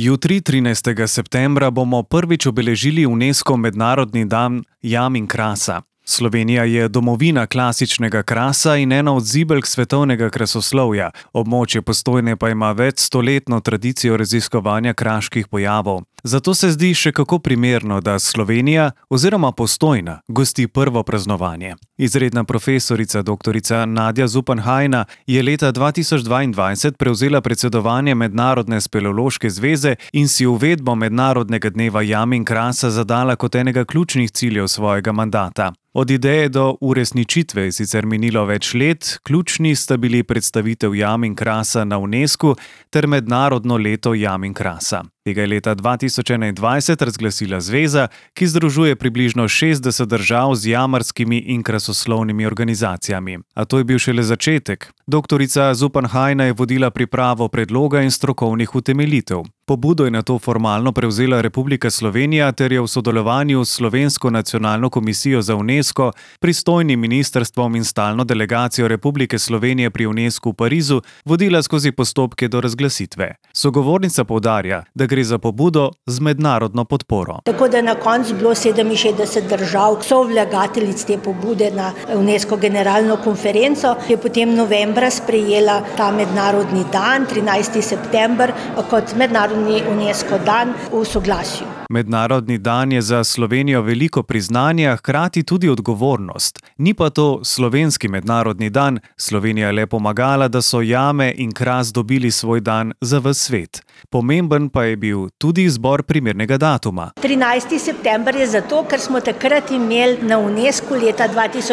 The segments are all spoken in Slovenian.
Jutri, 13. septembra, bomo prvič obeležili UNESCO Mednarodni dan jam in krasa. Slovenija je domovina klasičnega krasa in ena od zibelk svetovnega krasoslovja, območje Postojne pa ima večstoletno tradicijo raziskovanja kraških pojavov. Zato se zdi še kako primerno, da Slovenija oziroma Postojna gosti prvo praznovanje. Izredna profesorica dr. Nadja Zupanhajna je leta 2022 prevzela predsedovanje Mednarodne speleološke zveze in si uvedbo Mednarodnega dneva jam in krasa zadala kot enega ključnih ciljev svojega mandata. Od ideje do uresničitve je sicer minilo več let, ključni sta bili predstavitev jam in krasa na UNESCO ter Mednarodno leto jam in krasa. Tega je leta 2021 razglasila zveza, ki združuje približno 60 držav z jamarskimi in krasoslovnimi organizacijami. A to je bil šele začetek. Doktorica Zupanhajna je vodila pripravo predloga in strokovnih utemeljitev. Pobudo je nato formalno prevzela Republika Slovenija ter je v sodelovanju s Slovensko nacionalno komisijo za UNESCO, pristojnim ministrstvom in stalno delegacijo Republike Slovenije pri UNESCO v Parizu vodila skozi postopke do razglasitve. Sogovornica poudarja, da gre za pobudo z mednarodno podporo. Tako da na koncu bilo 67 držav sovlagateljic te pobude na UNESCO generalno konferenco, ki je potem novembra sprejela ta mednarodni dan, 13. september, kot mednarodni UNESCO dan v soglasju. Mednarodni dan je za Slovenijo veliko priznanje, a hkrati tudi odgovornost. Ni pa to slovenski mednarodni dan, Slovenija je le pomagala, da so jame in kras dobili svoj dan za ves svet. Pomemben pa je bil tudi izbor primernega datuma. 13. september je zato, ker smo takrat imeli na UNESCO leta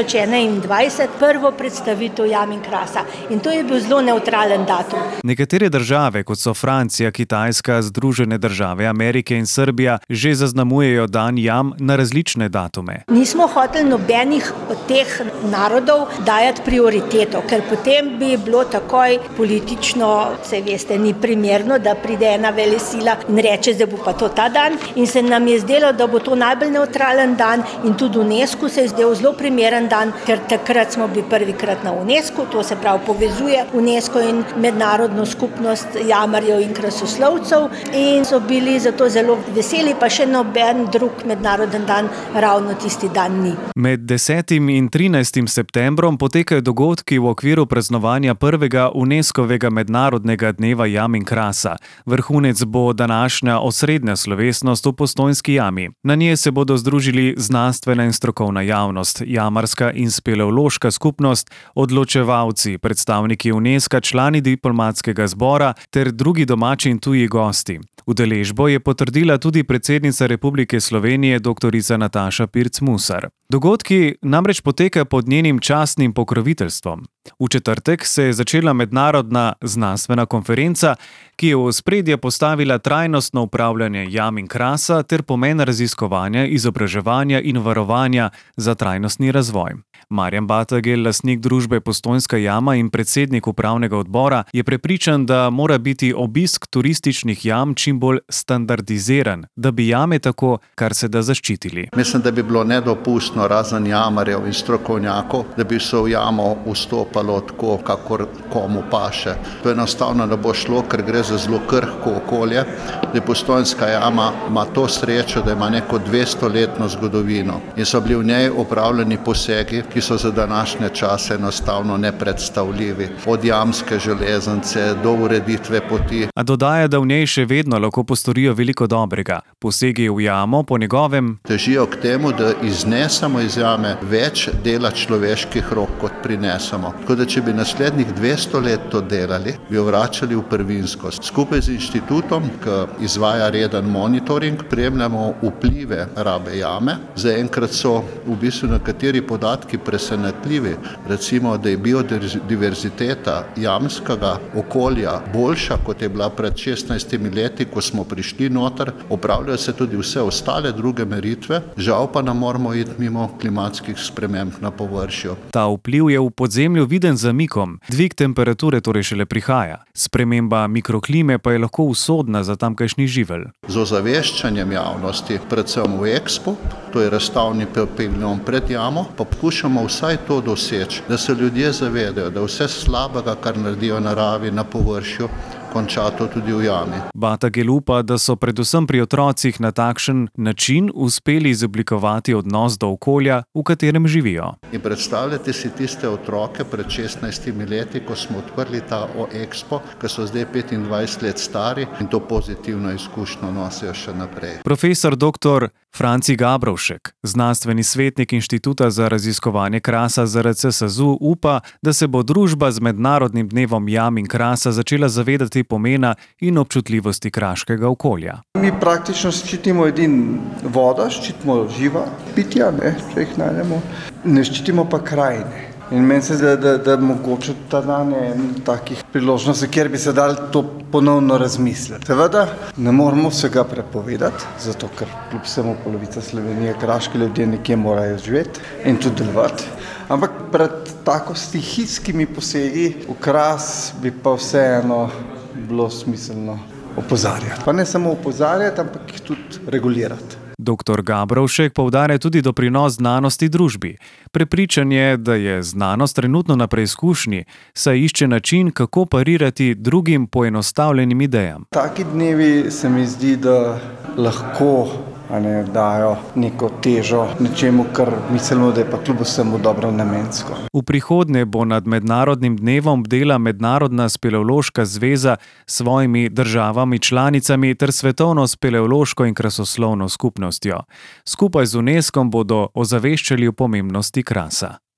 2021 prvo predstavitev jam in krasa. In to je bil zelo nevtralen datum. Nekatere države, kot so Francija, Kitajska, Združene države Amerike in Srbija, že zaznamujejo dan jam na različne datume. Nismo hoteli nobenih od teh narodov dajati prioriteto, ker potem bi bilo takoj politično, se veste, ni primerno, da pride ena velesila in reče, da bo pa to ta dan. In se nam je zdelo, da bo to najbolj nevtralen dan in tudi UNESCO se je zdel zelo primeren dan, ker takrat smo bili prvikrat na UNESCO, to se pravi povezuje UNESCO in mednarodno skupnost jamarjev in krasoslovcev in so bili zato zelo veseli, pa še noben drug mednaroden dan ravno tisti dan ni. Med 10. in 13. septembrom potekajo dogodki v okviru praznovanja prvega UNESCO-vega mednarodnega dneva jam in krasa. Vrhunec bo današnja osrednja slovesnost v Postojnski jami. Na njej se bodo združili znanstvena in strokovna javnost, jamarska in speleološka skupnost, odločevalci, predstavniki UNESCO, člani diplomatskega zbora ter drugi domači in tuji gosti. Udeležbo je potrdila tudi predsednica Republike Slovenije dr. Nataša Pirc Musar. Dogodki namreč potekajo pod njenim častnim pokroviteljstvom. V četrtek se je začela mednarodna znanstvena konferenca, ki je v ospredje postavila trajnostno upravljanje jam in krasa ter pomen raziskovanja, izobraževanja in varovanja za trajnostni razvoj. Marjan Batagel, lastnik družbe Postojnska jama in predsednik upravnega odbora, je prepričan, da mora biti obisk turističnih jam čim bolj standardiziran, da bi jame tako kar se da zaščitili. Mislim, da bi bilo nedopustno razen jamarjev in strokovnjakov, da bi se v jamo vstopalo tako, kakor komu paše. To enostavno ne bo šlo, ker gre za zelo krhko okolje. Postojnska jama ima to srečo, da ima neko 200-letno zgodovino in so bili v njej opravljeni posegi, ki so za današnje čase enostavno nepredstavljivi. Od jamske železnice do ureditve poti. A dodaja, da v njej še vedno lahko postorijo veliko dobrega. Posegi v jamo po njegovem težijo k temu, da iznesemo iz jame več dela človeških rok, kot prinesemo. Tako da, če bi naslednjih 200 let to delali, bi jo vračali v prvinskost. Skupaj z inštitutom, ki izvaja reden monitoring, spremljamo vplive rabe jame. Zaenkrat so v bistvu nekateri podatki presenetljivi. Recimo, da je biodiverziteta jamskega okolja boljša, kot je bila pred 16 leti, ko smo prišli noter. Opravljajo se tudi vse ostale druge meritve, žal pa ne moramo iti mimo klimatskih sprememb na površju. Ta vpliv je v podzemlju viden z zamikom, dvig temperature torej šele prihaja. Sprememba mikroklime pa je lahko usodna za tamkajšnji živelj. Z ozaveščanjem javnosti, predvsem v Expo, to je razstavni paviljon pred jamo, pa poskušamo vsaj to doseči, da se ljudje zavedajo, da vse slabega, kar naredijo naravi na površju, konča to tudi v jami. Batagel upa, da so predvsem pri otrocih na takšen način uspeli izoblikovati odnos do okolja, v katerem živijo. In predstavljate si tiste otroke pred 16 leti, ko smo odprli ta Expo, ki so zdaj 25 let stari in to pozitivno izkušnjo nosijo še naprej. Profesor dr. Franci Gabrovšek, znanstveni svetnik Inštituta za raziskovanje krasa ZRC SAZU, upa, da se bo družba z Mednarodnim dnevom jam in krasa začela zavedati pomena in občutljivosti kraškega okolja. Mi praktično ščitimo edino vodo, ščitimo živa bitja, če jih najdemo, ne ščitimo pa krajine. In meni se zdi, da mogoče ta dan je takih priložnosti, kjer bi se dali to ponovno razmisliti. Seveda ne moramo vsega prepovedati, zato ker kljub vsemu polovica Slovenije, kraški ljudje nekje morajo živeti in tudi delovati. Ampak pred tako stihijskimi posegi v kras bi pa vseeno bilo smiselno opozarjati. Pa ne samo opozarjati, ampak jih tudi regulirati. Dr. Gabrovšek poudarja tudi doprinos znanosti družbi. Prepričan je, da je znanost trenutno na preizkušnji, saj išče način, kako parirati drugim poenostavljenim idejam. Taki dnevi se mi zdi, da lahko dajo neko težo nečemu, kar mislimo, da je pa kljub vsemu dobro namensko. V prihodnje bo nad Mednarodnim dnevom bdela Mednarodna speleološka zveza s svojimi državami članicami ter Svetovno speleološko in krasoslovno skupnostjo. Skupaj z UNESCO bodo ozaveščali o pomembnosti krasa.